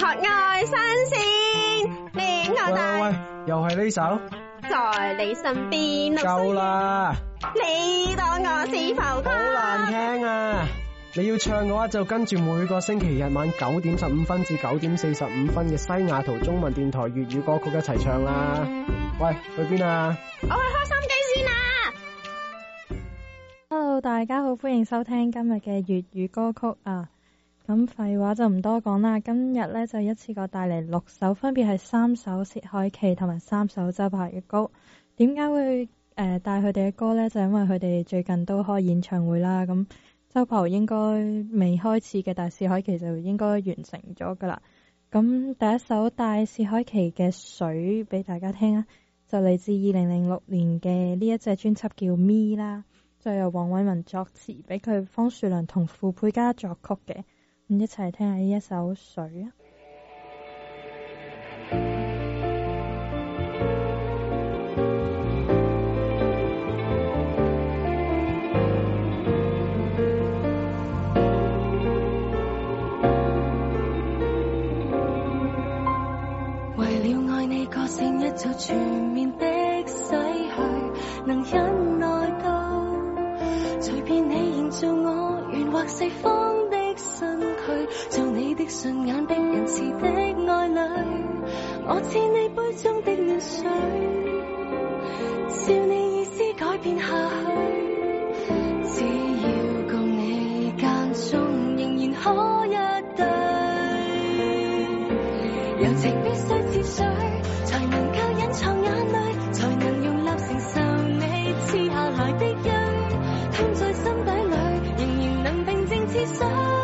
愛新鮮，戀愛大。 喂，又係呢首， 在你身邊。 夠啦！ 你當我是浮誇？ 好難聽啊！你要唱嘅話就跟住每個星期日晚9:15至9:45嘅西雅圖中文電台粵語歌曲一齊唱啦！喂，去邊啊？ 我去開心機先啦。 Hello， 大家好，歡迎收聽今日嘅粵語歌曲啊！咁廢話就唔多講啦，今日咧就一次過帶嚟6首，分別係3首薛凱琪同埋3首周柏豪嘅歌。點解會帶佢哋嘅歌呢？就因為佢哋最近都開演唱會啦。咁周柏豪應該未開始嘅，但係薛凱琪就應該完成咗噶啦。咁第一首帶薛凱琪嘅水俾大家聽啊，就嚟自2006年嘅呢一隻專輯叫《Me》啦，就由黃偉文作詞，俾佢方樹良同傅佩嘉作曲嘅。咁一齊聽下呢一首水啊！ 為了愛你個性一早全面的洗去，能忍耐到隨便你營造我圓滑四方身軀，做你的順眼的仁慈的愛侶，我似你杯中的暖水，照你意思改變下去，只要共你間中仍然可一對，柔情必須似水，才能夠隱藏眼淚，才能容納承受你賜下來的蕊，吞在心底裏仍然能平靜似水，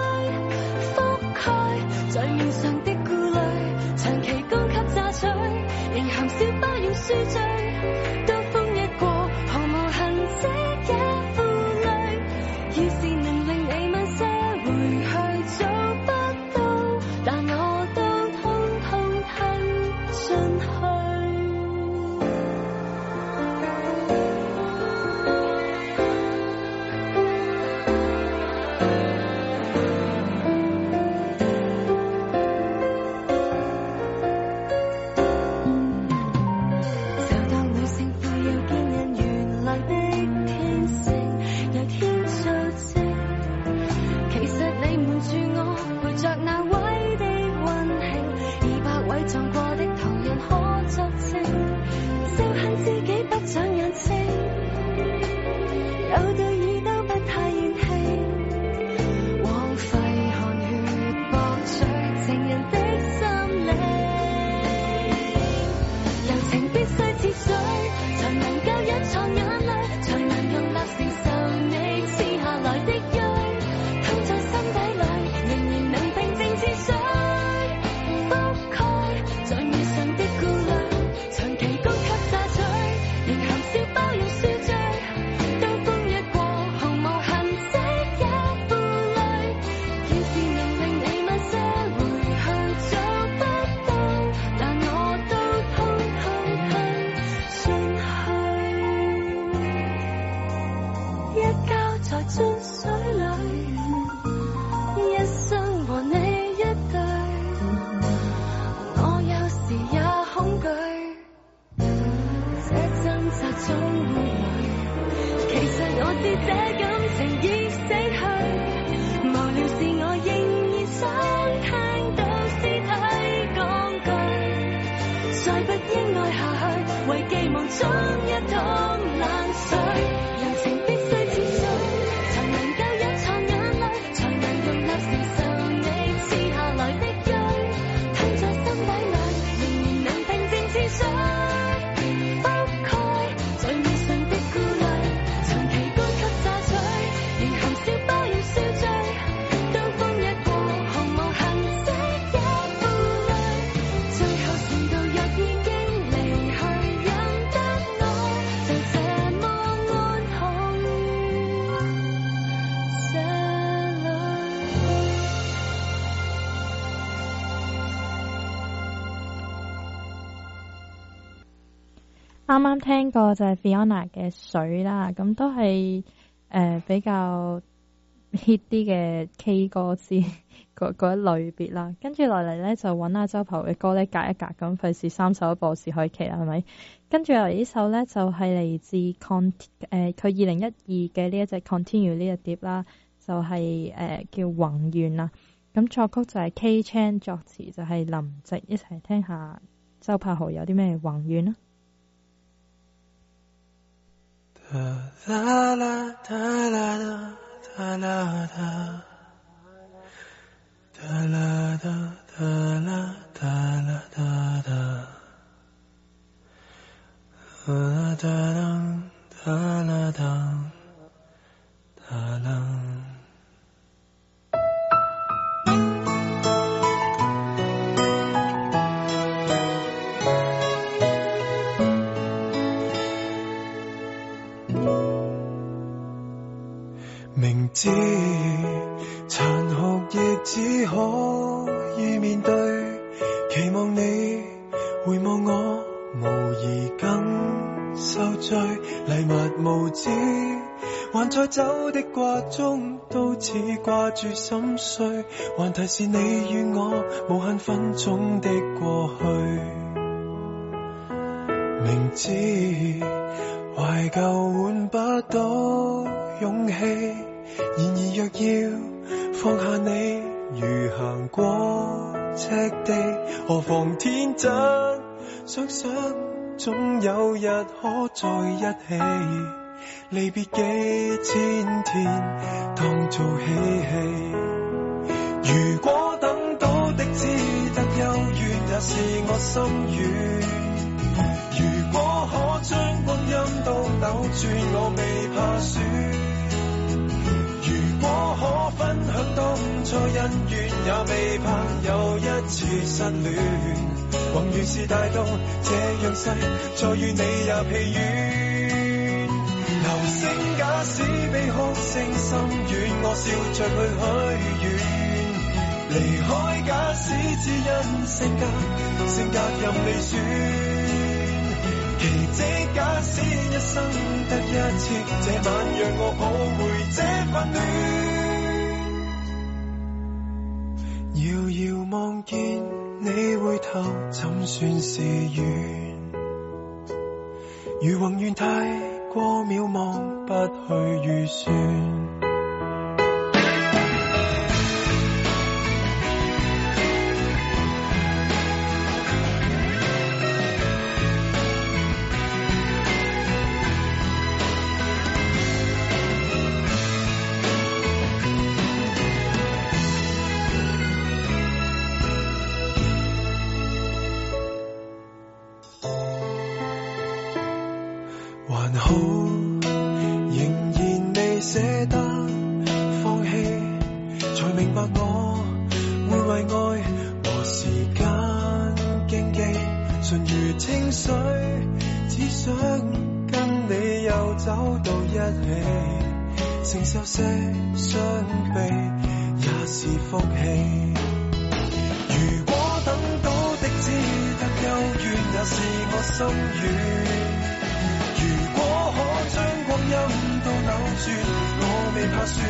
在面上的顧慮，長期供給榨取，仍含笑包容恕罪，刀鋒一過，毫無痕跡也負累。要是能令你慢些回去，做不到，但我都通通吞進去。 啱啱聽過就係 Fiona 嘅水啦，咁都係比較 hit 啲嘅 K 歌之嗰一類別啦。跟住落嚟咧就揾阿周柏豪嘅歌咧隔一隔咁，費事三首播試開期啦，係咪？跟住落嚟呢首咧就係嚟自佢2012嘅呢一隻 Continue 呢隻碟啦，就係叫宏願啦。咁作曲就係 K Chan， 作詞就係林夕，一齊聽下周柏豪有啲咩宏願啦。 明知殘酷亦只可以面對，期望你回望我，無疑更受罪。禮物無知，還在走的掛中，都似掛住心碎，還提示你與我無限分鐘的過去。明知懷舊換不到勇氣，然而若要放下你，如行過赤地，何妨天真想想，總有日可在一起。離別幾千天當做嬉戲，如果等到的只得幽怨，也是我心願。如果可將光陰都扭轉，我未怕輸。如果可分享當初恩怨，也未怕又一次失戀。宏願是大到這樣細，再與你也疲軟。流星假使被哭聲深遠，我笑着去許願。離開假使只因性格任你選。奇蹟假使一生得一次，這晚讓我抱回這份戀。遙遙望見你回頭，怎算是緣？如宏願太過渺茫，不去預算。還好，仍然未捨得放棄，才明白我會為愛和時間競技，純如清水，只想跟你又走到一起，承受些傷悲也是福氣。如果等到的只得幽怨，也是我心願。如果可將光陰都扭轉，我未怕輸。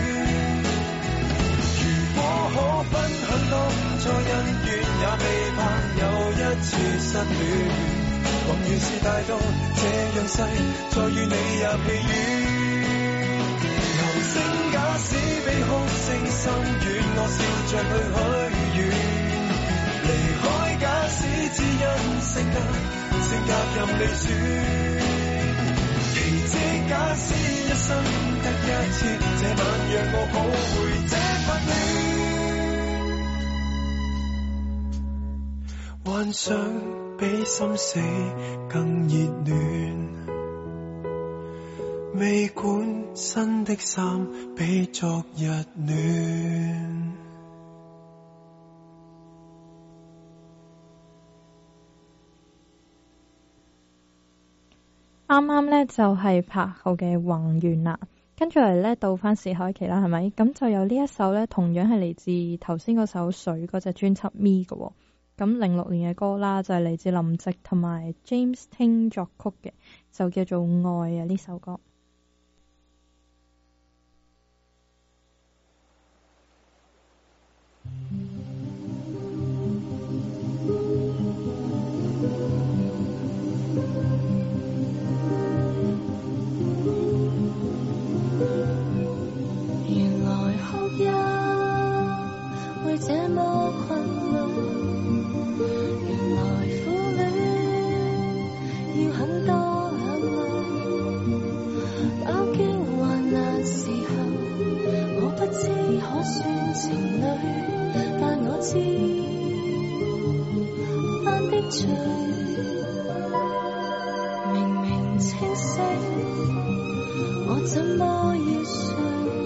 如果可分享當初恩怨，也未怕又一次失戀。宏願是大到這樣細，再與你也疲軟。流星假使比哭聲深遠，我笑着去許願。離開假使只因性格任你選。奇蹟假使一生得一次，這晚讓我抱回這份戀。幻想比心死更熱戀，未管新的衫比昨日暖。 啱啱咧就係柏豪嘅宏願啦，跟住嚟咧到翻薛凱琪啦，係咪？咁就有呢一首咧，同樣係嚟自頭先嗰首水嗰隻專輯 Me 嘅喎。咁06年嘅歌啦，就係嚟自林夕同埋 James Ting 作曲嘅，就叫做愛啊呢首歌。 會這麼困難，原來苦戀要很多眼淚，飽經患難時候，我不知可算情侶，但我知犯的罪，明明清醒，我怎麼要睡？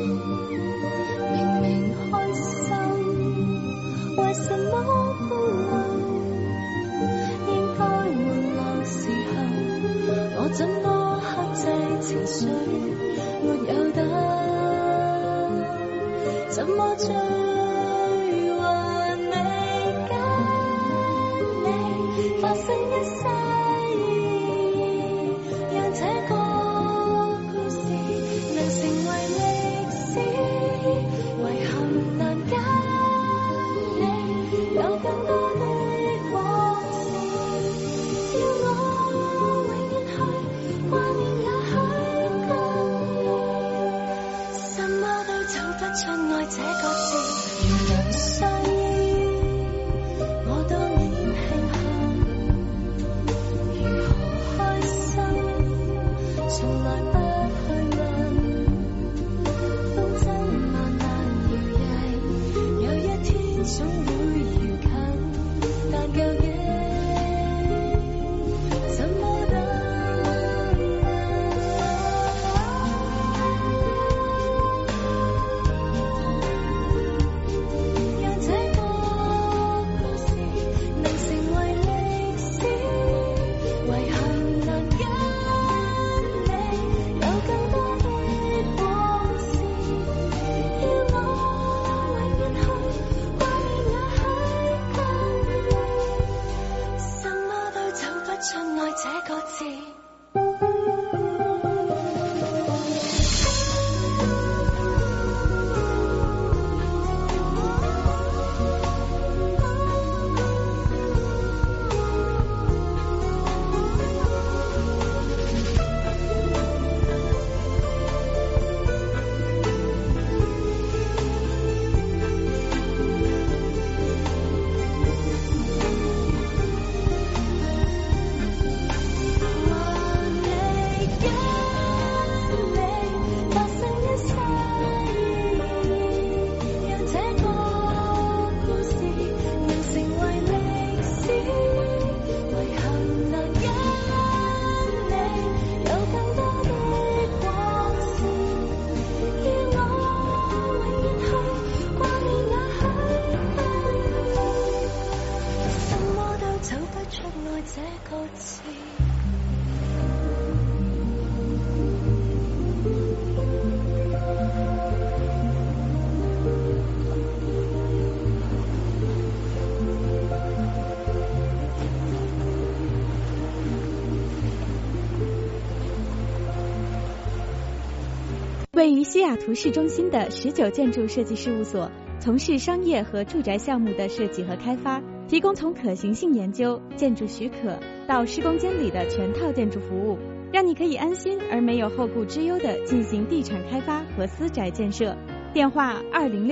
明明開心，為什麼哭淚？應該玩樂時候，我怎麼克制情緒？沒有得怎麼追？還未跟你發生一世，讓這個故事能成為歷史。遺憾難跟你有更多的往事，要我永遠去掛念也許更易，什麼都走不出愛這個字。如能相依，我當然慶幸，如何開心，從來不去問，風箏慢慢搖曳，有一天總會遙近，但究竟怎麼等？讓這個故事能成為歷史，遺憾難跟你有更多的往事，要我永遠去掛念也許更易，什麼都走不出愛這個字。 位于西雅图市中心的19建筑设计事务所，从事商业和住宅项目的设计和开发，提供从可行性研究、建筑许可到施工监理的全套建筑服务，让你可以安心而没有后顾之忧地进行地产开发和私宅建设。电话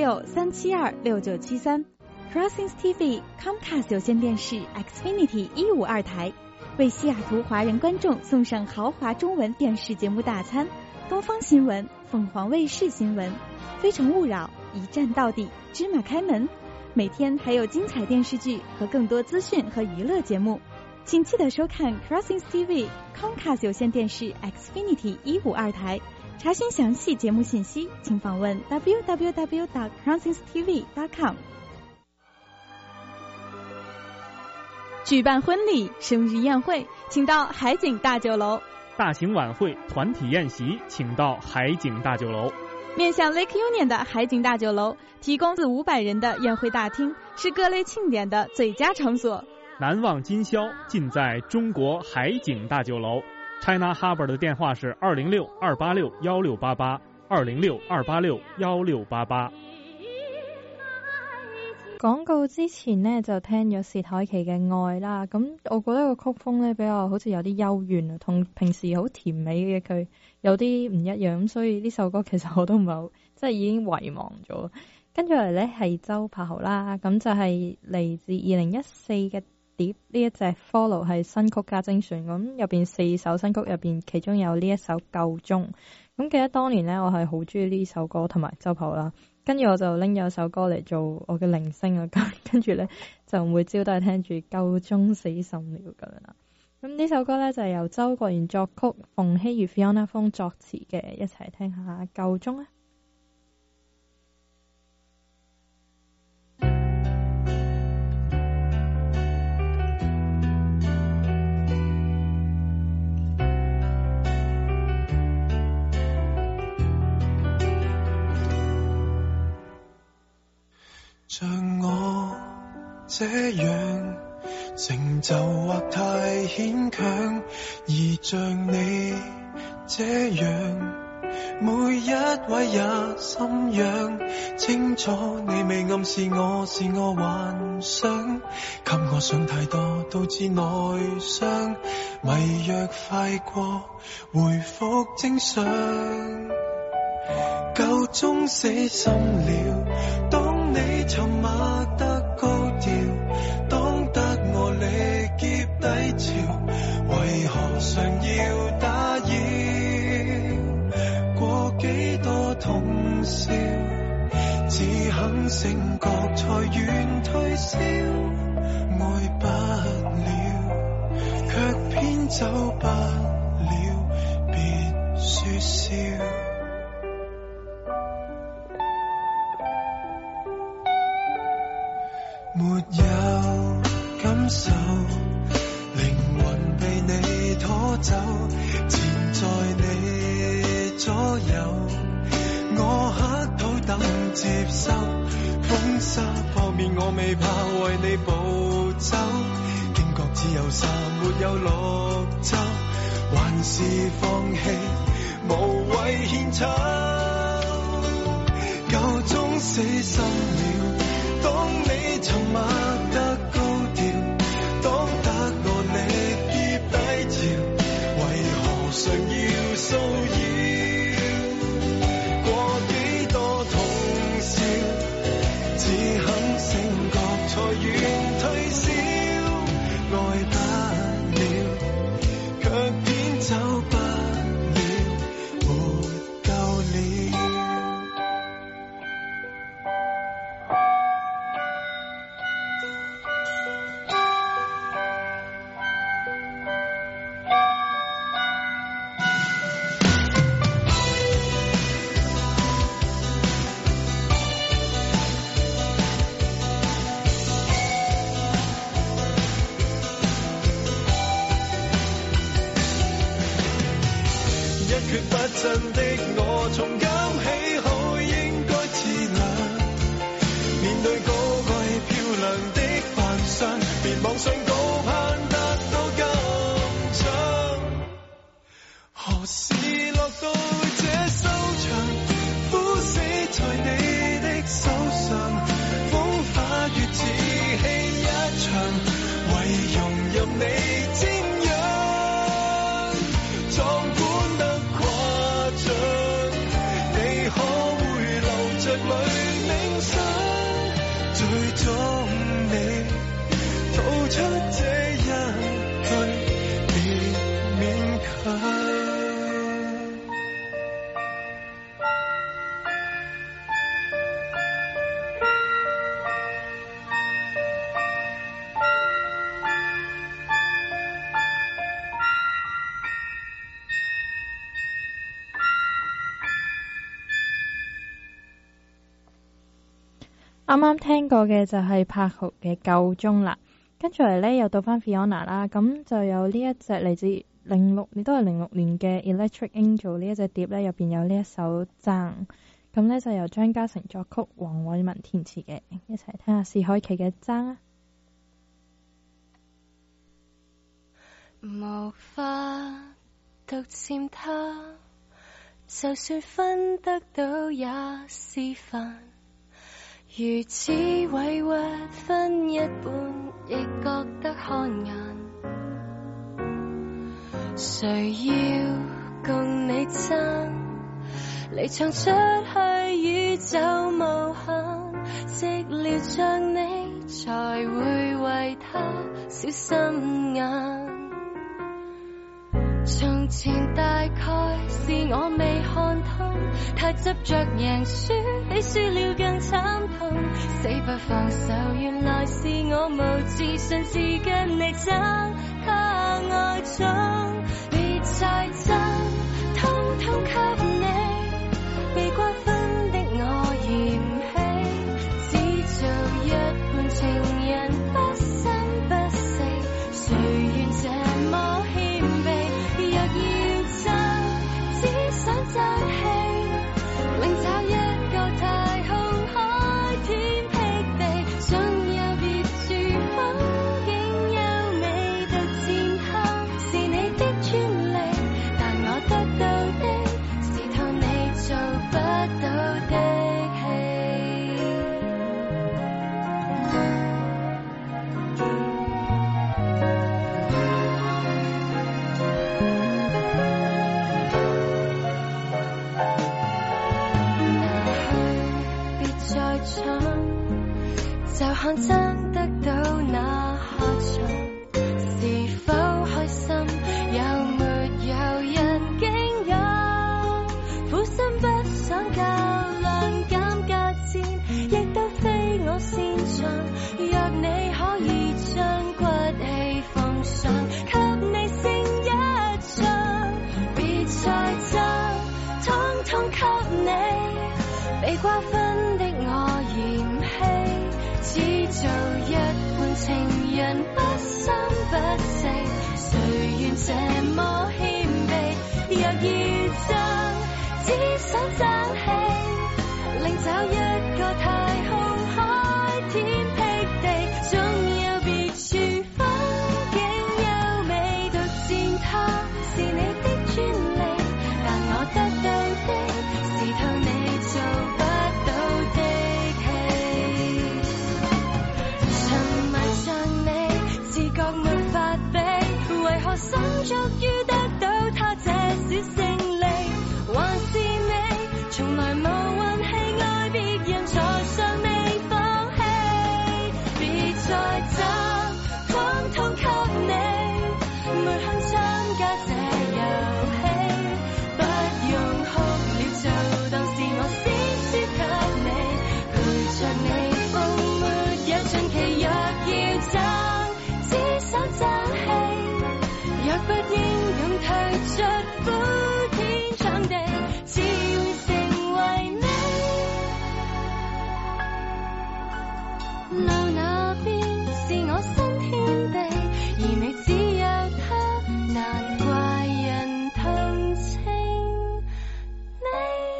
206-372-6973。Crossings TV Comcast 有线电视 Xfinity 152台，为西雅图华人观众送上豪华中文电视节目大餐。东方新闻、凤凰卫视新闻、非诚勿扰、一站到底、芝麻开门，每天还有精彩电视剧和更多资讯和娱乐节目，请记得收看 Crossings TV Comcast 有线电视 Xfinity 152台。查询详细节目信息，请访问 www.crossingstv.com。举办婚礼、生日宴会，请到海景大酒楼。 大型晚会、团体宴席，请到海景大酒楼。 面向 Lake Union 的海景大酒楼，提供400-500人的宴会大厅，是各类庆典的最佳场所。 难忘今宵，尽在中国海景大酒楼。China Harbor 的電話是206-286-1688，206-286-1688。 廣告之前呢，就聽咗薛凱琪嘅愛啦，咁我覺得個曲風呢，比較好似有啲幽怨啊，同平時好甜美嘅佢有啲唔一樣，咁所以呢首歌其實我都唔係好，即係已經遺忘咗。 跟住嚟咧係周柏豪啦，咁就係嚟自2014嘅碟，呢一隻 Follow 係新曲加精選，咁入邊4首新曲入邊，其中有呢一首夠鐘。咁記得當年咧，我係好中意呢首歌同埋周柏豪啦，跟住我就拎咗首歌嚟做我嘅鈴聲啊，跟住咧就每朝都係聽住夠鐘死心了咁樣啦。咁呢首歌咧就係由周國賢作曲，馮曦與 Fiona 風作詞嘅，一齊聽下夠鐘啊！ 像我這樣成就或太牽強，而像你這樣每一位也心癢，清楚你未暗示我是我幻想，給我想太多導致內傷，迷藥快過回復正常，夠鐘死心了，當你沉默得高調，當得我力竭低潮，為何常要打擾？過幾多通宵，只肯醒覺才願退燒，愛不了，卻偏走不了，別說笑。沒有感受，靈魂被你拖走，纏在你左右，我乞討等接收，風沙撲面我未怕為你暴走，驚覺只有沙沒有綠洲，還是放棄無謂獻醜，夠鐘死心了，當你沉默得高調，當得我力竭低潮，為何常要騷擾？過幾多通宵，只肯醒覺才願退燒，愛不了，卻偏走不了，沒夠了。真的我從今起好應該自量，面對高貴漂亮的扮相，別妄想高攀得到金獎，何時落到這收場，枯死在你的手上，風化月似戲一場，為容任你瞻仰，壯觀得你可會留着淚冥想，最終你吐出這一句，別勉強。 啱啱聽過嘅就係柏豪嘅夠鐘啦，跟住嚟咧又到翻 Fiona 啦，咁就有呢一隻嚟自06年嘅 Electric Angel 呢一隻碟咧，入邊有呢一首爭，咁咧就由張嘉誠作曲，黃偉文填詞嘅，一齊聽下薛凱琪嘅爭啊！ 無法獨佔他，就算分得到也是煩，如此委屈分一半亦覺得看眼，誰要共你爭，離場出去宇宙無限， 寂寥像你，才會為他小心眼。從前大概是我未看通，太執着贏輸，比輸了更慘痛。死不放手，原來是我無自信，是跟你爭他愛中。別再爭，通通給你，被瓜分的我嫌棄，只做一半情人，不生不死，誰願這麼謙卑？若要爭，只想爭氣，另找一個太空海天僻地，總有別處風景優美到踐踏，是你的專利，但我得到的是套你做不到的就看爭得到那下場，是否開心有沒有人驚訝？苦心不想較量減價戰，亦都非我擅長。若你可以將骨氣奉上，給你勝一仗，別再爭，通通給你，被瓜分的我嫌棄，只做一半情人，不生不死，誰願這麼謙卑？若要爭，只想爭氣，另找一個太空海天僻地，總有別處風景優美到踐踏，是你的專利，但我得到的是套你做不到的戲。沉迷像你，自覺沒法比，為何心足於得到他這小勝利？還是你從來無運氣，愛別人才尚未放棄？別再爭，通通給你，沒肯參加這遊戲，不用哭了，就當是我先輸給你，陪着你風沒有盡期。若要爭，只想爭氣，若不英勇退出呼天搶地，只會成為你。路那邊是我新天地，而你只有他，難怪人同情你。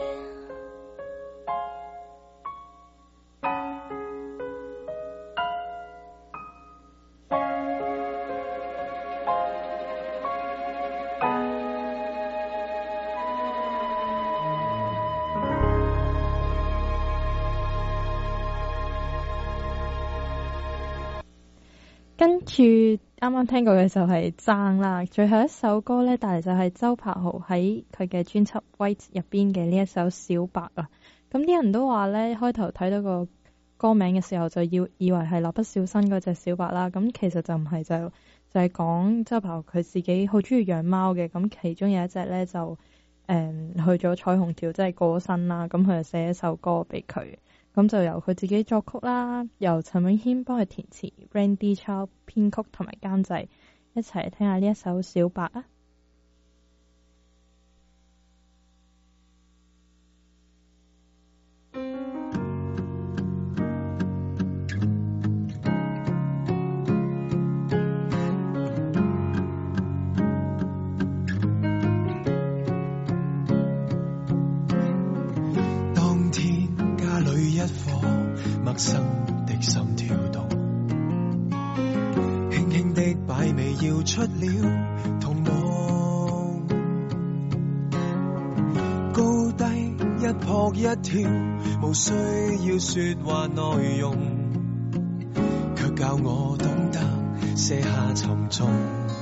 跟住啱啱聽過嘅就係爭啦，最後一首歌咧帶嚟就係周柏豪喺佢嘅專輯 White 入邊嘅呢一首小白啊。咁啲人都話咧，開頭睇到個歌名嘅時候就以為係蠟筆小新嗰隻小白啦，咁其實就唔係，就係講周柏豪佢自己好中意養貓嘅，咁其中有一隻咧就去咗彩虹橋，即係過身啦，咁佢就寫一首歌俾佢。咁就由佢自己作曲啦，由陳詠謙幫佢填詞 ，Randy Chow 編曲同埋監製，一齊嚟聽下呢一首小白啊！ 當天家裏一顆陌生的心跳動，輕輕的擺尾搖出了童夢，高低一撲一跳，無需要說話內容，卻教我懂得卸下沉重，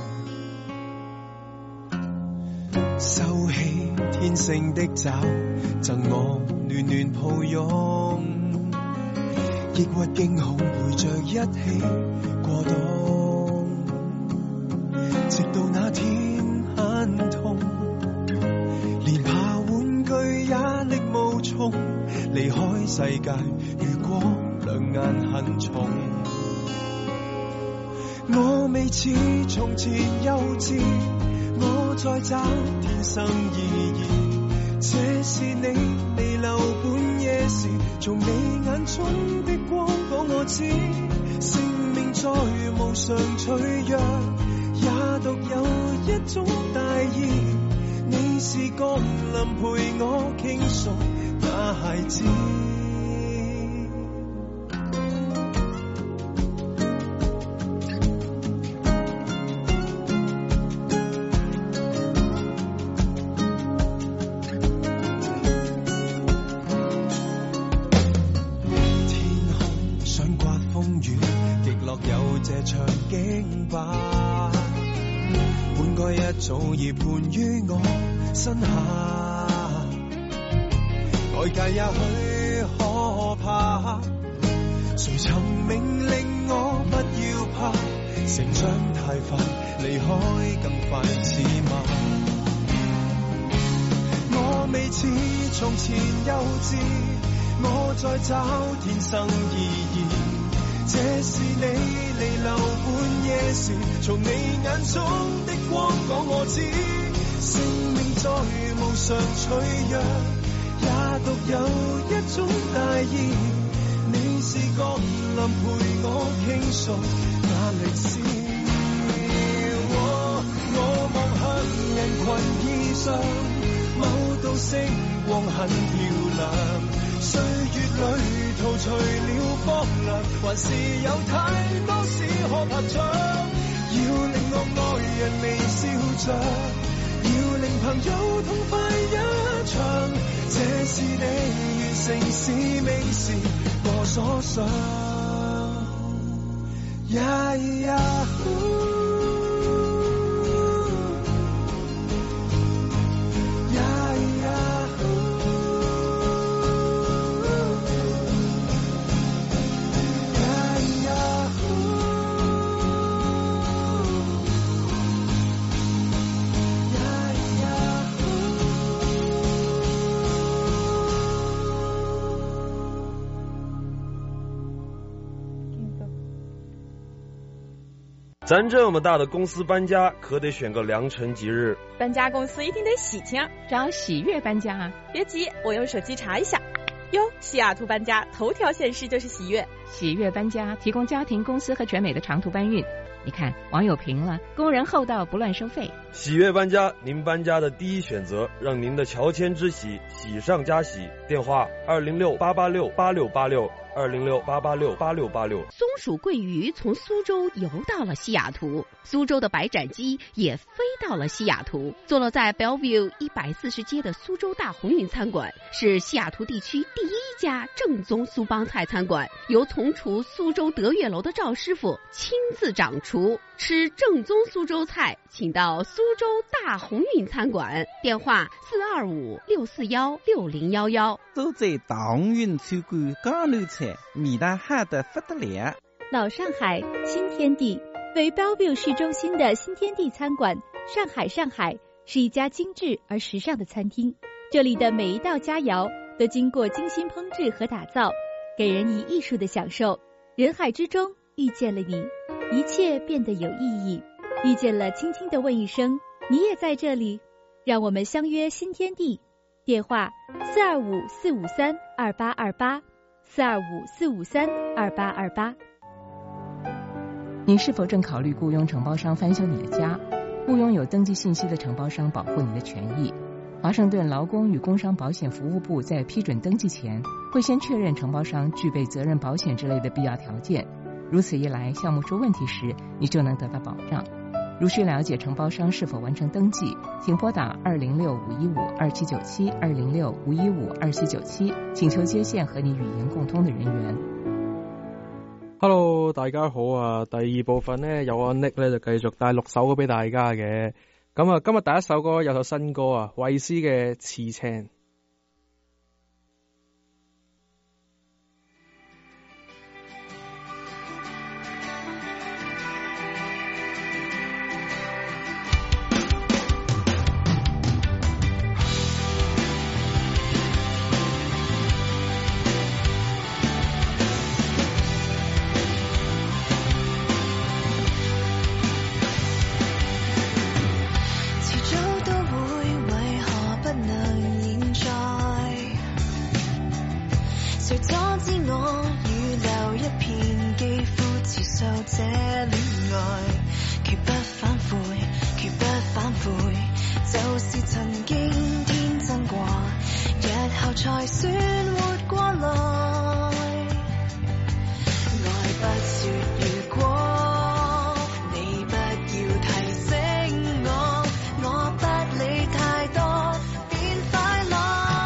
收起天性的爪，贈我暖暖抱擁， 抑鬱驚恐陪着一起過冬，直到那天很痛，連爬玩具也力無從，離開世界如果兩眼很重。我未似從前幼稚，我在找天生意義，這是你彌留半夜時從你眼中的光講我知，生命再無常脆弱，也獨有一種大意，你是降臨陪我傾訴那孩子。早已盤於我身下，外界也許可怕，誰曾命令我不要怕，成長太快，離開更快似馬。我未似從前幼稚，我在找天生意義，這是你彌留半夜時從你眼中的光講我知，生命再無常脆弱，也獨有一種大意，你是降臨陪我傾訴那歷史。我望向人群以上，某道星光很漂亮，歲月裏陶除了荒涼，還是有太多事可拍掌，要令我愛人微笑着，要令朋友痛快一場，這是你完成使命時我所想。呀呀咱这么大的公司搬家，可得选个良辰吉日。 搬家公司一定得喜庆， 找喜悦搬家啊！ 别急，我用手机查一下。哟，西雅图搬家，头条显示就是喜悦。 喜悦搬家提供家庭、公司和全美的长途搬运。你看，网友评了，工人厚道，不乱收费。 喜悦搬家，您搬家的第一选择，让您的乔迁之喜喜上加喜。电话206-886-8686，206-886-8686。 松鼠桂鱼从苏州游到了西雅图，苏州的白斩鸡也飞到了西雅图。坐落在 Bellevue 140街的苏州大红运餐馆，是西雅图地区第一家正宗苏帮菜餐馆，由从厨苏州德月楼的赵师傅亲自掌厨。吃正宗苏州菜，请到苏州大红运餐馆，电话425-641-6011。 都在大红运餐馆江南菜，味道好得不得了。 老上海新天地为 Bellevue 市中心的新天地餐馆，上海是一家精致而时尚的餐厅，这里的每一道佳肴都经过精心烹制和打造，给人以艺术的享受。人海之中遇见了你，一切变得有意义。遇见了，轻轻地问一声，你也在这里，让我们相约新天地。电话425-453-2828，425-453-2828。 你是否正考虑雇佣承包商翻修你的家？雇佣有登记信息的承包商保护你的权益。华盛顿劳工与工伤保险服务部在批准登记前，会先确认承包商具备责任保险之类的必要条件。如此一来，项目出问题时，你就能得到保障。如需了解承包商是否完成登记，请拨打206-515-2797 206-515-2797，请求接线和你语言共通的人员。 Hello， 大家好啊！第二部分呢，有阿 Nick 咧就繼續帶6首歌俾大家嘅。咁啊，今日第一首歌有首新歌啊，衛詩嘅《刺青》。 這戀愛，決不反悔，決不反悔，就是曾經天真過，日後才算活過來。愛不說如果，你不要提醒我，我不理太多，變快樂。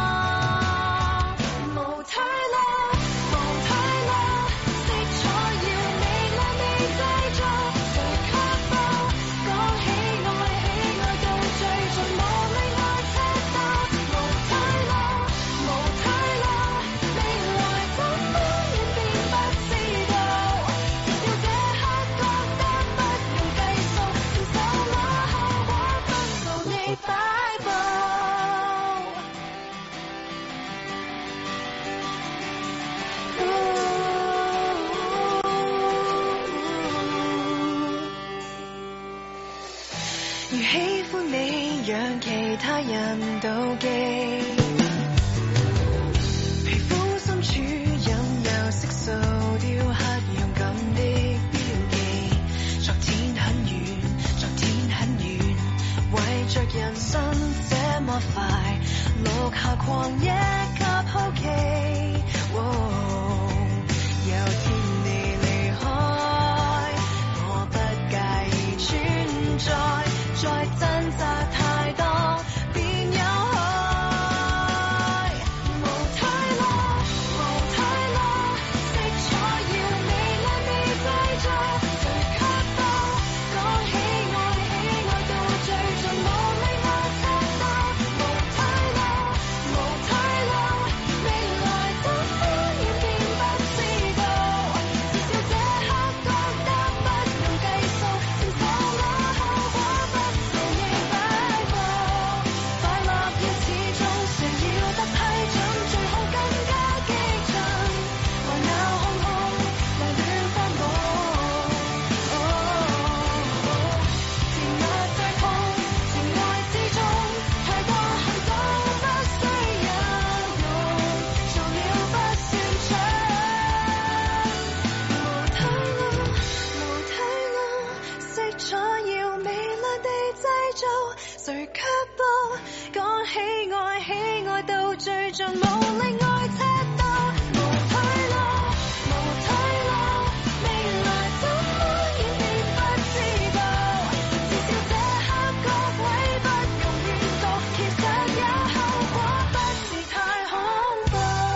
無退路，無退路，色彩要美麗地製造，誰卻步？講喜愛，喜愛到最盡，無例外赤道。無退路，無退路，未來怎麼演變不知道。至少這刻覺得不用計數，承受那後果不做你擺佈。如喜歡你，讓其他人妒忌。皮膚深處任由色素雕刻勇敢的標記。昨天很遠，昨天很遠，為着人生這麼快，錄下狂野及好奇。有天你離開，我不介意存在，再掙扎太多，便有害。無退路，無退路，色彩要美麗地製造，誰卻步？講喜愛，喜愛到最盡，無例外赤道。無退路，無退路，未來怎麼演變不知道。至少這刻覺得不用計數，承受那後果不做你擺佈。快樂要始終，誰要得批准？最好更加激進，狂鬧哄哄，來亂翻我。甜蜜對碰，情愛之中，太多行動不需引用，做了不算長。無退路，無退路，色彩要美麗地製造，誰卻步？講喜愛，喜愛到最盡，無例外赤道。無退路，無退路，未來怎麼演變不知道。至少這刻各位不用怨毒，其實也後果不是太恐怖。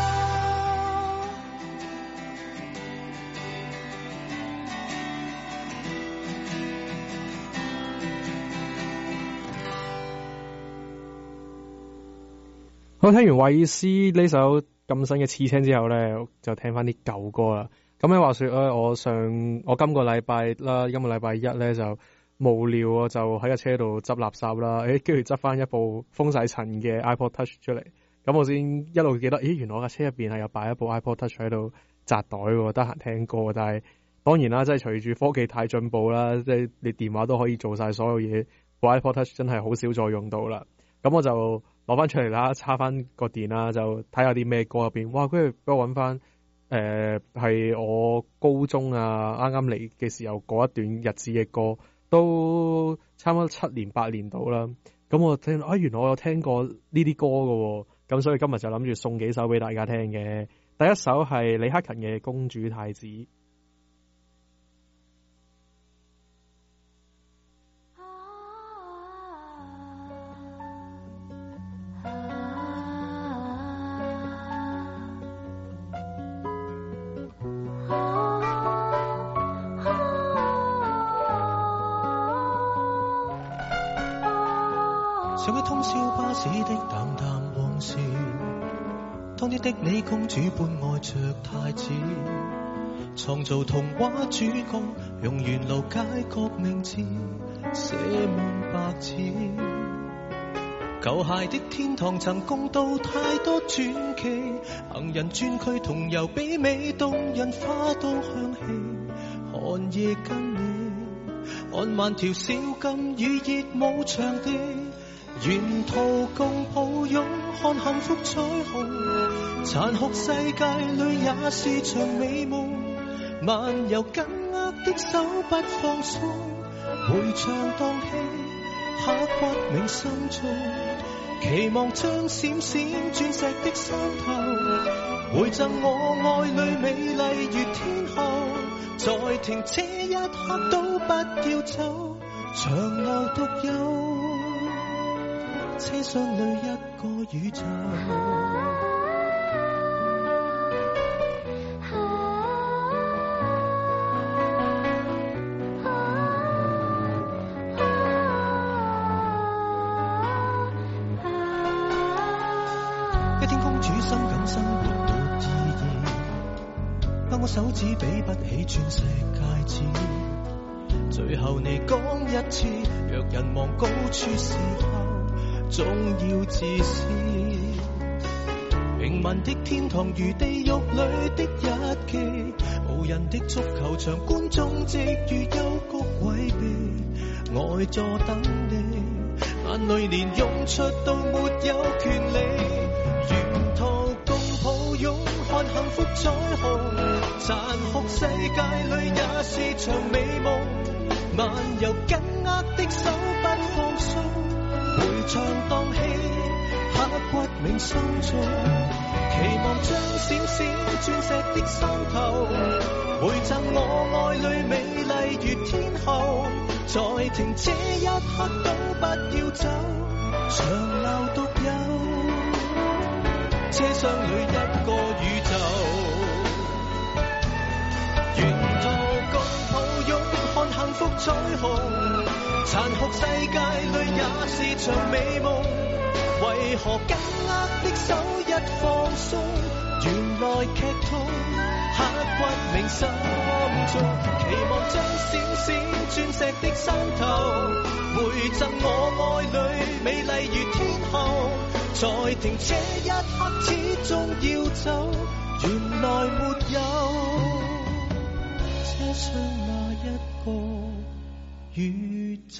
好，聽完韋斯呢首咁新嘅刺青之後咧，就聽翻啲舊歌啦。咁咧話說咧，我今個禮拜啦，今個禮拜一咧就無聊啊，就喺架車度執垃圾啦。跟住執翻一部封晒塵嘅 iPod Touch 出嚟。咁我先一路記得，原來我架車入邊係有擺一部 iPod Touch 喺度紮袋喎，得閒聽歌。但係當然啦，即係隨住科技太進步啦，即係你電話都可以做晒所有嘢，部 iPod Touch 真係好少再用到啦。咁我就攞翻出嚟啦，插翻個電啦，就睇下啲咩歌入邊。哇！跟住俾我揾翻，係我高中啊啱啱嚟嘅時候嗰一段日子嘅歌，都差唔多7年8年到啦。咁我聽原來我有聽過呢啲歌㗎喎，咁所以今日就諗住送幾首俾大家聽嘅。第一首係李克勤嘅《公主太子》。 想起通宵巴士的淡淡往事，當天的你公主般愛着太子，創造童話主角，用沿路街角名字寫滿白紙。舊鞋的天堂曾共度太多傳奇，行人專區同遊媲美動人花都香氣，寒夜跟你看萬條小金魚熱舞場地，沿途共抱擁看幸福彩虹，殘酷世界裏也是場美夢，漫遊緊握的手不放鬆，回腸蕩氣，刻骨銘心中。期望將閃閃鑽石的山頭，回贈我愛侶美麗如天后。在停這一刻都不要走，長流獨有，車廂裏一個宇宙。手指比不起鑽石戒指，最後你講一次，若人望高處時候，總要自私。平民的天堂如地獄裏的日記，無人的足球場，觀眾席如幽谷詭秘，呆坐等你，眼淚連湧出都沒有權利。沿途共抱擁，看幸福彩虹。殘酷世界裏也是場美夢，漫遊緊握的手不放鬆，回腸蕩氣，刻骨銘心中。期望將閃閃鑽石的山頭，回贈我愛侶美麗如天后。在停這一刻都不要走，長流獨有，車廂裏一個宇宙。沿途共抱擁，看幸福彩虹。殘酷世界裏也是場美夢，為何緊握的手一放鬆，原來劇痛，刻骨銘心中。期望將閃閃鑽石的山頭，回贈我愛侶美麗如天后。在停這一刻始終要走，原來沒有車廂那一個宇宙。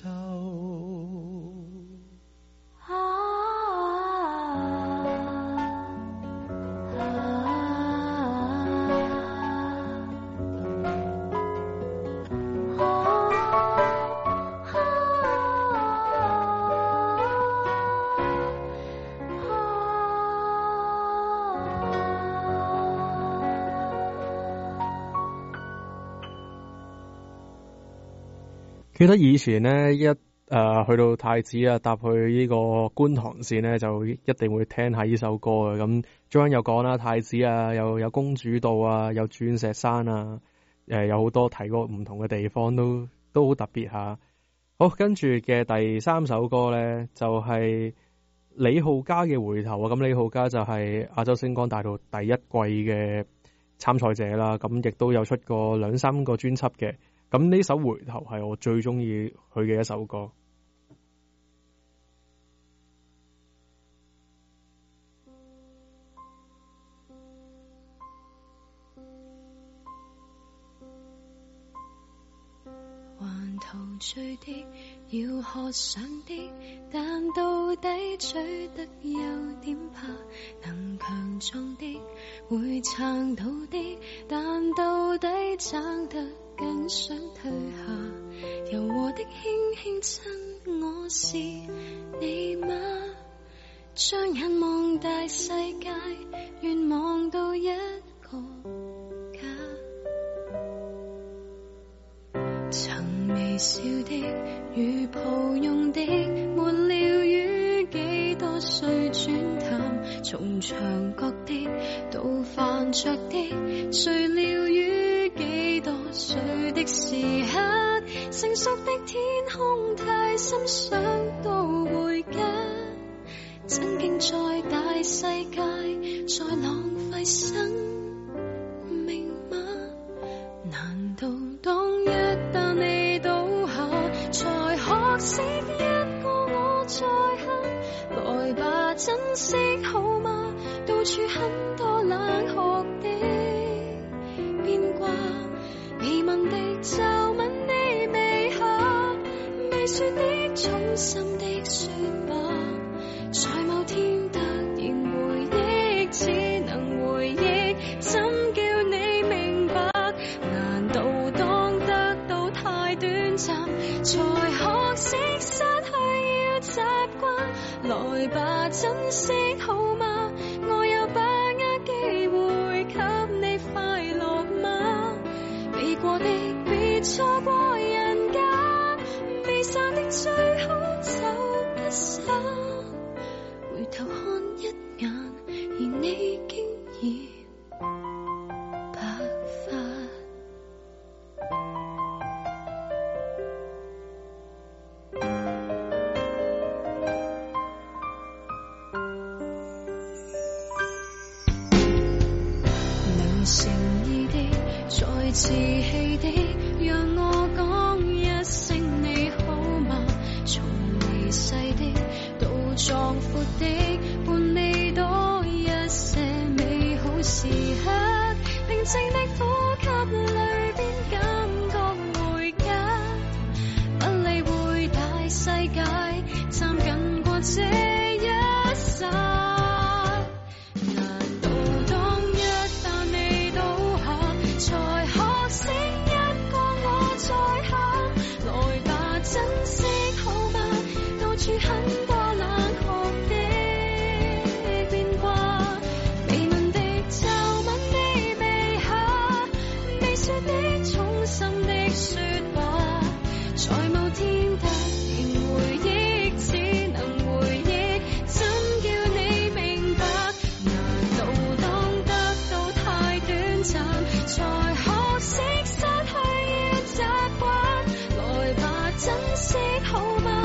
記得以前呢，去到太子啊，搭去呢個觀塘線呢，就一定會聽下呢首歌嘅。咁中間有講啦，太子啊，又有公主道啊，有鑽石山啊，有好多提過唔同嘅地方，都好特別下。好，跟住嘅第三首歌呢，就係李浩嘉嘅回頭啊。咁李浩嘉就係亞洲星光大道第一季嘅參賽者啦，咁亦都有出過2-3個專輯嘅。咁呢首回頭係我最中意佢嘅一首歌。 還陶醉的，要渴想的，但到底追得有點怕，能強壯的，會撐到的，但到底撐得更想退下，柔和的輕輕親我是你嗎？將眼望大世界，願望到一個家。曾微笑的，如抱擁的，沒料於幾多歲轉淡，從牆角的到飯桌的，誰料於幾多歲的時刻，成熟的天空太深，想到回家，曾經在大世界再浪費生命嗎？難道當一旦你倒下，才學識一個我在下？來吧，珍惜好嗎？到處很多冷酷的變卦，未問的就吻你微下，未說的衷心的說吧，在某天突然回憶，只能回憶，怎叫你明白？難道當得才學識失去要習慣，來吧珍惜好嗎？我有把握機會給你快樂嗎？未過的別錯過人間，未散的最好走不散，回頭看一眼，而你經已白髮。誠意的，再自欺的，讓我講一聲你好嗎？從微細的到壯闊的，伴你多一些美好時刻，平靜的呼吸裏邊感覺回家，不理會大世界，站緊過這一剎。很多冷酷的變卦，微吻的皺紋的微笑，微說的衷心的說話，才無天突然回憶，只能回憶，怎叫你明白？難道當得到太短暫，才學識失去要習慣？來吧，珍惜好嗎？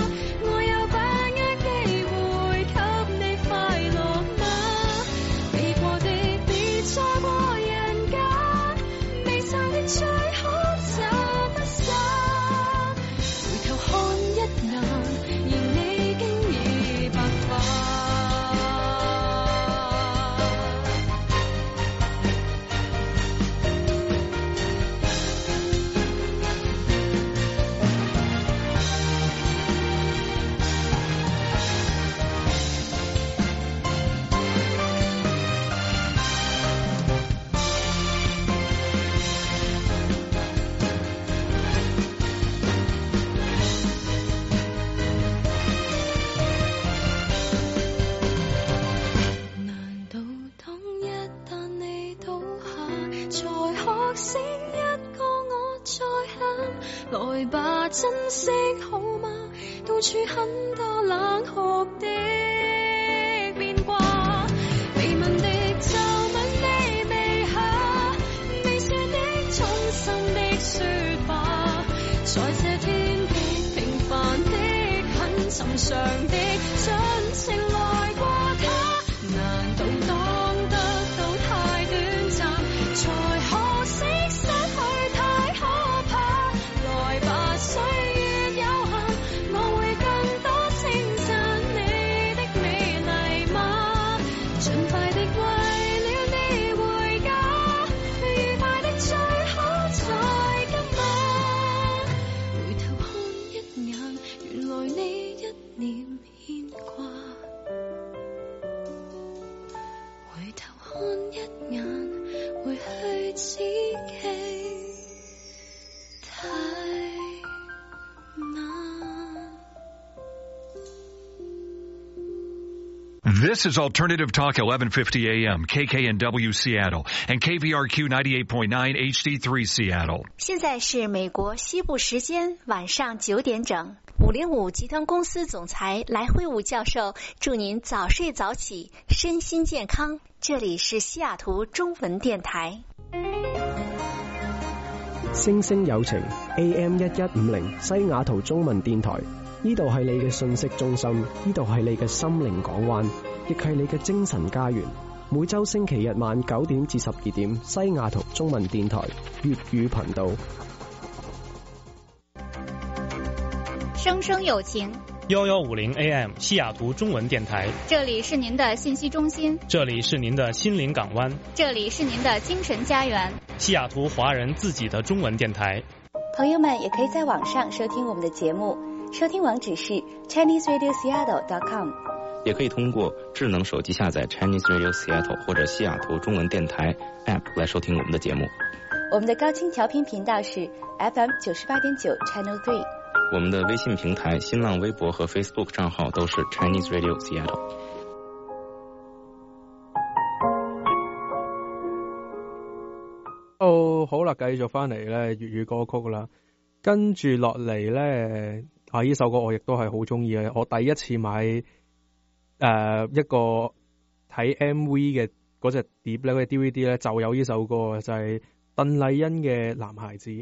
來吧，珍惜好嗎？到處很多冷酷的變卦，微吻的皺紋的微笑，微笑的衷心的說話，在這天的平凡的很尋常的盡情來過它，難道當得到太短暫，才可惜失去太可怕？來吧，歲月有限，我會更多稱讚你的美麗嗎？盡快的為了你回家，愉快的最好在今晚。回頭看一眼，原來你一臉牽掛。回頭看一眼，回去自己。 This is Alternative Talk 1150 AM, KKNW Seattle, and KVRQ 98.9 HD3 Seattle. 现在是美国西部时间晚上9点整。505集团公司总裁来辉武教授祝您早睡早起，身心健康。这里是西雅圖中文電台。 星星有情 AM1150 西雅圖中文電台，呢度係你嘅信息中心，呢度係你嘅心靈港灣，亦係你嘅精神家園。每周星期日晚9點至12點，西雅圖中文電台粵語頻道。 生生有情 1150 AM 西雅圖中文電台， 這裡是您的信息中心， 這裡是您的心靈港灣， 這裡是您的精神家園， 西雅圖華人自己的中文電台。 朋友們也可以在網上收聽我們的節目，收聽網址是 ChineseRadioSeattle.com， 也可以通過智能手機下載 Chinese Radio Seattle 或者西雅圖中文電台 App 來收聽我們的節目。 我們的高清調頻頻道是 FM 98.9 Channel 3。 我们的微信平台、新浪微博和 Facebook 账号都是 Chinese Radio Seattle。 好啦，繼續翻嚟咧粵語歌曲啦。跟住落嚟咧，呢首歌我亦都係好中意嘅。我第一次買一個睇 MV 嘅嗰隻碟咧，嗰隻 DVD 咧就有呢首歌，就係鄧麗欣嘅《男孩子》。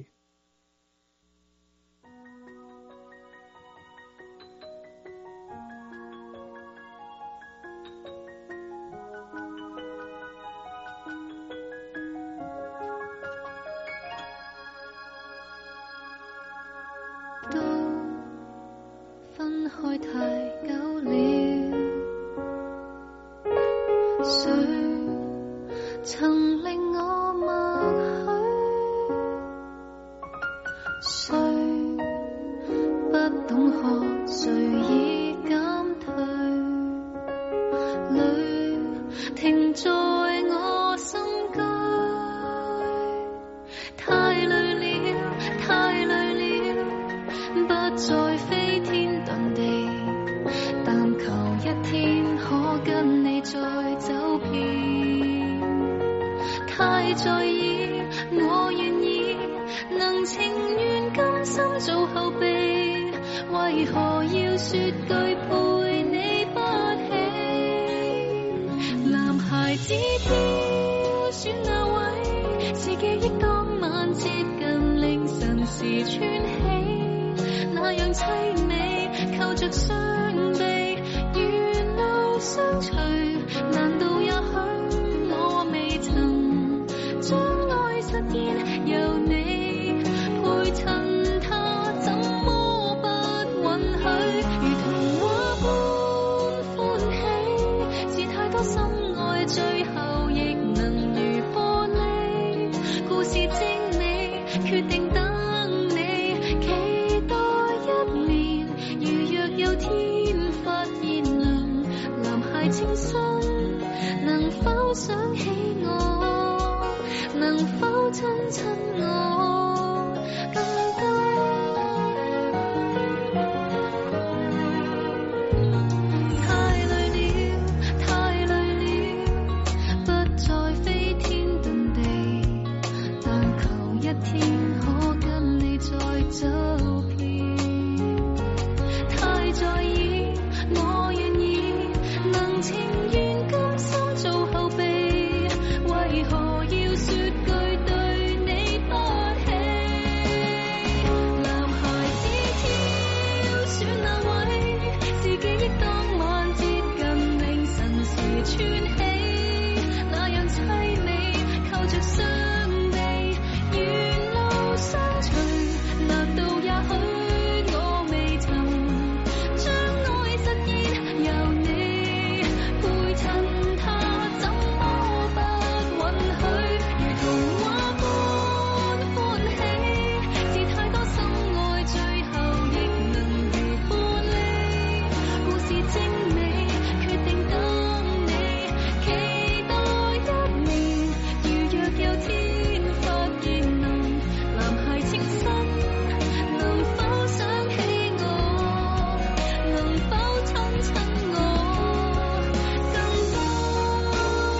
開太久了，誰曾令我默許？誰不懂學？誰已減退？淚停在我心間，太累了，太累了，不再飛天遁地，但求一天可跟你再走遍。太在意，我願意，能情願甘心做後備，為何要說句陪你不起？男孩子挑選那位，是記憶當晚接近凌晨時穿起，那樣凄美，靠着雙臂，沿路相隨。難道也許我未曾將愛實現？由你陪襯他，怎麼不允許？如童話般歡喜，是太多深愛，最後亦能如玻璃。故事精美，決定等你，期待一年。如若有天發現男孩清新，能否想起我？能否親親我更多？太累了，太累了，不再飛天遁地，但求一天可跟你再走遍。太在意，我願意，能情願甘心做後備，為何要說句對你不起？男孩子挑選那位，是記憶當晚接近凌晨時穿起，那樣凄美，靠着雙臂，沿路相隨。難道也許我未曾將愛實現？由你陪襯他，怎麼不允許？如童話般歡喜，是太多深愛，最後亦能如玻璃。故事精美，決定等你，期待一年。如若有天發現男孩清新，能否想起我？能否親親我更多？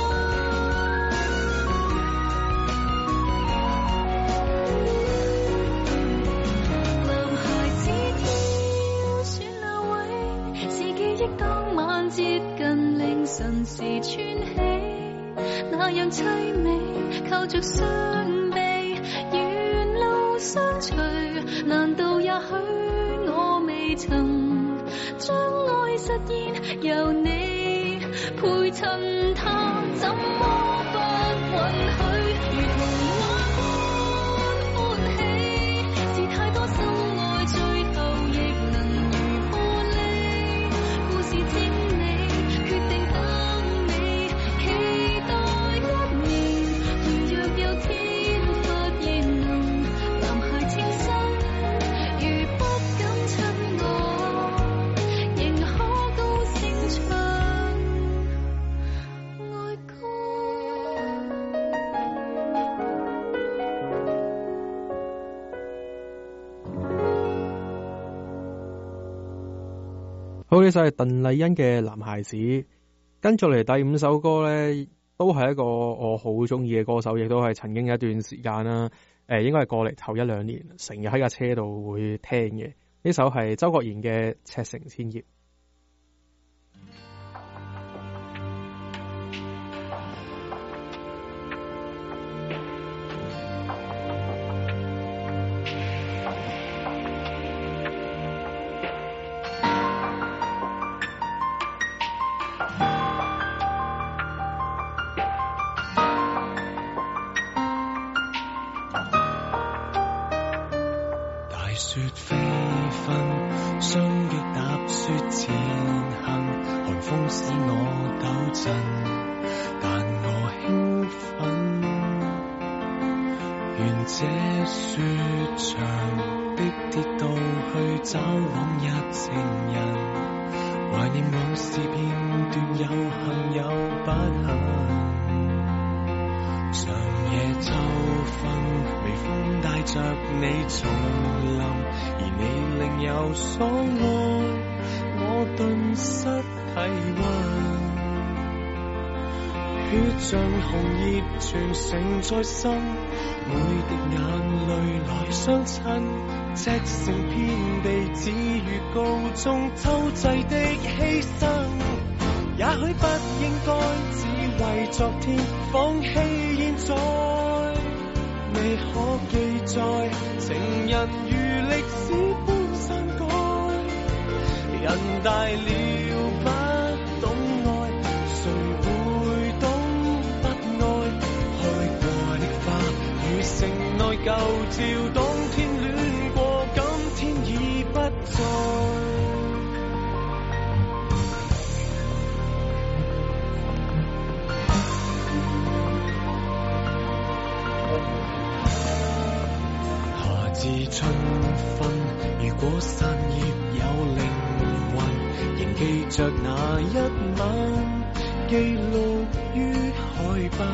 男孩子挑選那位，是記憶當晚接近凌晨時穿起，那樣凄美，靠着雙臂，沿路相隨。難道也許我未曾將愛實現？由你陪襯他，怎麼不允許？如童話般歡喜，是太多深愛，最後亦能如玻璃。故事精美，決定等你，期待一年。如若有天發現男孩清新，如不敢親我，仍可高聲唱愛歌。 好，呢首係鄧麗欣嘅《男孩子》，跟住嚟第5首歌呢，都係一個我好中意嘅歌手，亦都係曾經有一段時間啦，應該係過嚟頭1-2年，成日喺架車度會聽嘅。呢首係周國賢嘅《赤誠千葉》。 雪飛紛，雙腳踏雪前行，寒風使我抖震，但我興奮。沿這雪場的鐵道去找往日情人，懷念往事片段，有幸有不幸。長夜秋分，微風帶着你重臨，而你另有所愛，我頓失體溫。血像紅葉傳承在心，每滴眼淚來相親，赤誠遍地只如告終秋祭的犧牲。也許不應該只為昨天放棄現在，未可記載情人如歷史般刪改。人大了不懂愛，誰會懂不愛？開過的花與城內舊照，當天戀過，今天已不再。春分，如果散葉有靈魂，仍記着那一晚，記錄於海濱。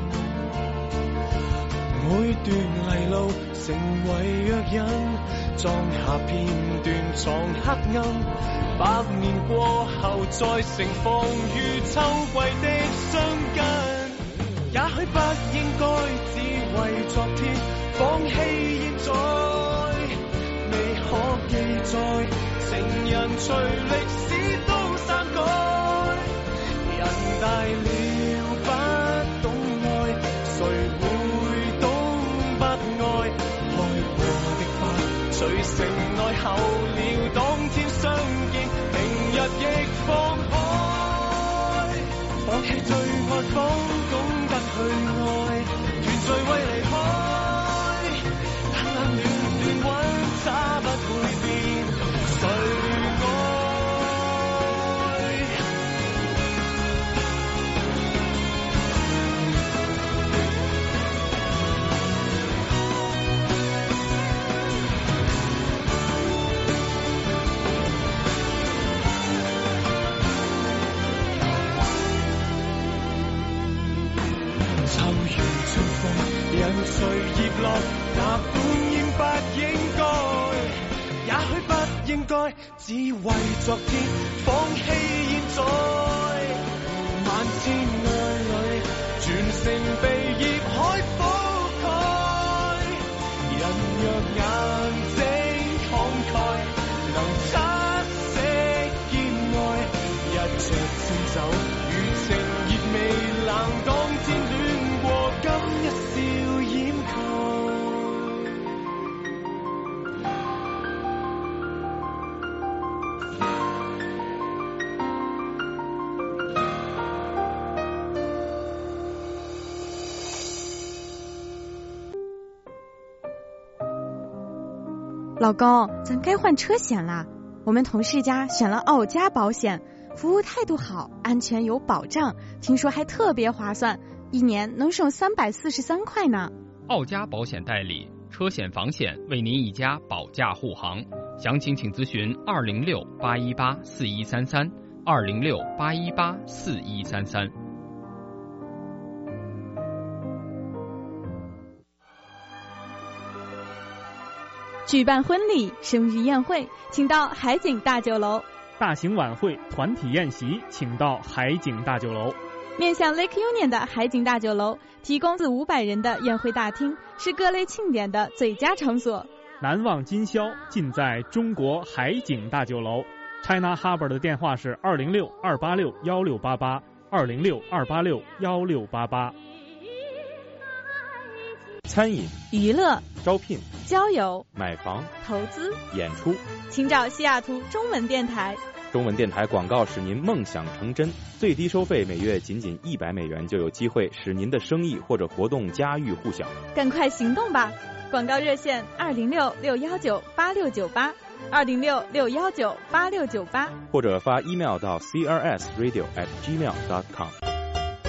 每段泥路成為藥引，裝下片段藏黑暗。百年過後再盛放於秋季的相近。也許不應該只為昨天放棄現在。未可記載，情人隨歷史都刪改。人大了不懂愛，誰會懂不愛？開過的花，隨城內候了，當天相見，明日亦放開。放棄最愛方懂得去愛，團聚為離開。他不會變，誰愛？秋雨春風，人隨葉落，哪管應不應該？也許不應該只為昨天放棄現在。萬千愛侶全城被業海覆蓋。人若眼睛慷慨，能擦色兼愛。一隻清酒如情熱未冷，當天戀過，今一笑掩蓋。 老公，咱该换车险啦。我们同事家选了奥佳保险，服务态度好，安全有保障，听说还特别划算，一年能省343块呢。 奥佳保险代理，车险房险为您一家保驾护航，详情请咨询206-818-4133 206-818-4133。 举办婚礼、生日宴会，请到海景大酒楼。 大型晚会、团体宴席，请到海景大酒楼。 面向 Lake Union 的海景大酒楼，提供400-500人的宴会大厅，是各类庆典的最佳场所。 难忘今宵，尽在中国海景大酒楼。China Harbour 的电话是206-286-1688，206-286-1688。 餐饮、 娱乐、 招聘、 交友、 买房、 投资、 演出， 请找西雅图中文电台。 中文电台广告使您梦想成真，最低收费每月仅$100，就有机会使您的生意或者活动家喻户晓。 赶快行动吧！广告热线206-619-8698，206-619-8698， 或者发 email 到 crsradio@gmail.com。